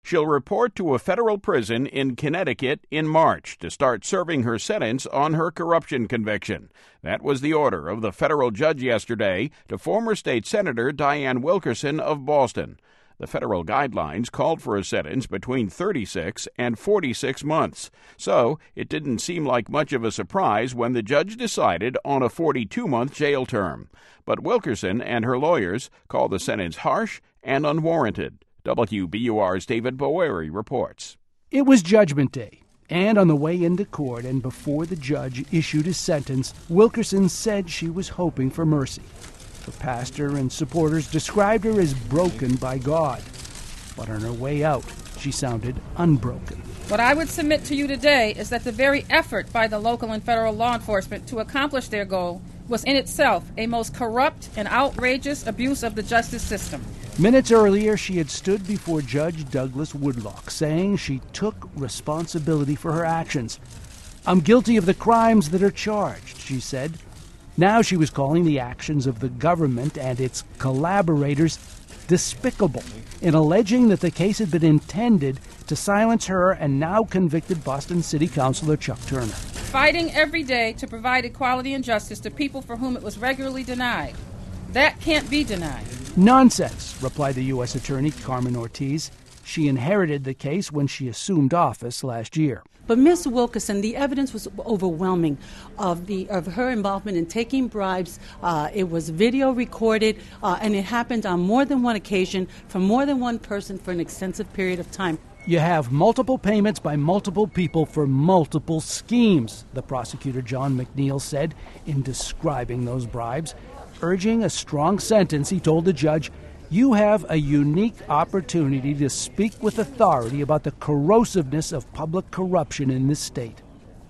She'll report to a federal prison in Connecticut in March to start serving her sentence on her corruption conviction. That was the order of the federal judge yesterday to former state Senator Dianne Wilkerson of Boston. The federal guidelines called for a sentence between 36 and 46 months, so it didn't seem like much of a surprise when the judge decided on a 42-month jail term. But Wilkerson and her lawyers call the sentence harsh and unwarranted. WBUR's David Boeri reports. It was Judgment Day, and on the way into court and before the judge issued his sentence, Wilkerson said she was hoping for mercy. Her pastor and supporters described her as broken by God. But on her way out, she sounded unbroken. What I would submit to you today is that the very effort by the local and federal law enforcement to accomplish their goal was in itself a most corrupt and outrageous abuse of the justice system. Minutes earlier, she had stood before Judge Douglas Woodlock, saying she took responsibility for her actions. "I'm guilty of the crimes that are charged," she said. Now she was calling the actions of the government and its collaborators despicable, in alleging that the case had been intended to silence her and now convicted Boston City Councilor Chuck Turner. Fighting every day to provide equality and justice to people for whom it was regularly denied. That can't be denied. Nonsense, replied the U.S. Attorney Carmen Ortiz. She inherited the case when she assumed office last year. But Ms. Wilkerson, the evidence was overwhelming of her involvement in taking bribes. It was video recorded, and it happened on more than one occasion from more than one person for an extensive period of time. You have multiple payments by multiple people for multiple schemes, the prosecutor John McNeil said in describing those bribes. Urging a strong sentence, he told the judge, "You have a unique opportunity to speak with authority about the corrosiveness of public corruption in this state."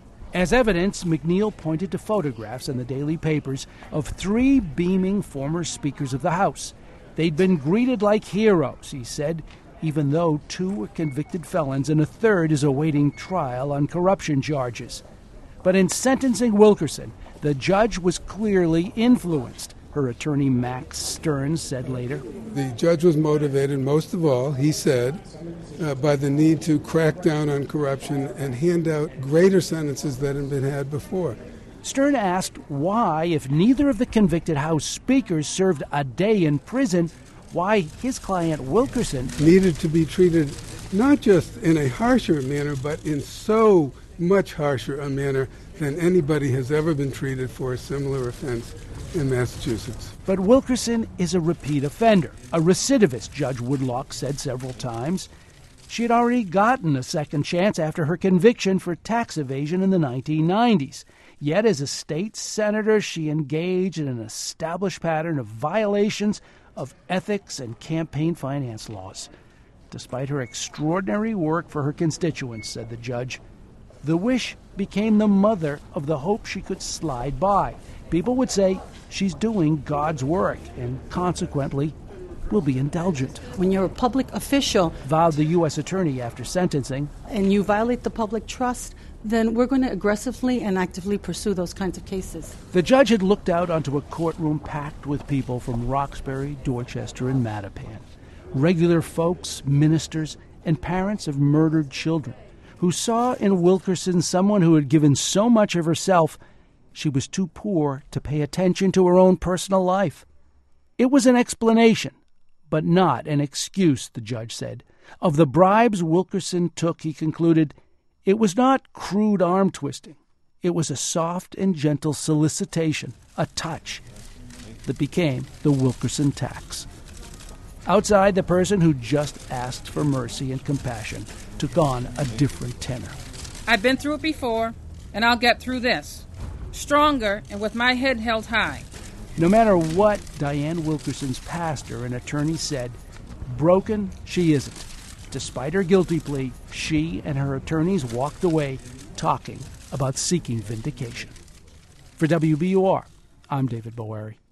As evidence, McNeil pointed to photographs in the daily papers of 3 beaming former speakers of the House. They'd been greeted like heroes, he said, even though 2 were convicted felons and a 3rd is awaiting trial on corruption charges. But in sentencing Wilkerson, the judge was clearly influenced. Her attorney, Max Stearns, said later. The judge was motivated, most of all, he said, by the need to crack down on corruption and hand out greater sentences than had been had before. Stern asked why, if neither of the convicted House speakers served a day in prison, why his client Wilkerson needed to be treated not just in a harsher manner, but in so much harsher a manner than anybody has ever been treated for a similar offense in Massachusetts. But Wilkerson is a repeat offender, a recidivist, Judge Woodlock said several times. She had already gotten a second chance after her conviction for tax evasion in the 1990s. Yet as a state senator, she engaged in an established pattern of violations of ethics and campaign finance laws. Despite her extraordinary work for her constituents, said the judge, the wish became the mother of the hope she could slide by. People would say she's doing God's work and consequently will be indulgent. When you're a public official, vowed the U.S. attorney after sentencing, and you violate the public trust, then we're going to aggressively and actively pursue those kinds of cases. The judge had looked out onto a courtroom packed with people from Roxbury, Dorchester, and Mattapan. Regular folks, ministers, and parents of murdered children who saw in Wilkerson someone who had given so much of herself she was too poor to pay attention to her own personal life. It was an explanation, but not an excuse, the judge said. Of the bribes Wilkerson took, he concluded, it was not crude arm-twisting. It was a soft and gentle solicitation, a touch, that became the Wilkerson tax. Outside, the person who just asked for mercy and compassion took on a different tenor. I've been through it before, and I'll get through this. Stronger and with my head held high. No matter what Dianne Wilkerson's pastor and attorney said, broken she isn't. Despite her guilty plea, she and her attorneys walked away talking about seeking vindication. For WBUR, I'm David Boeri.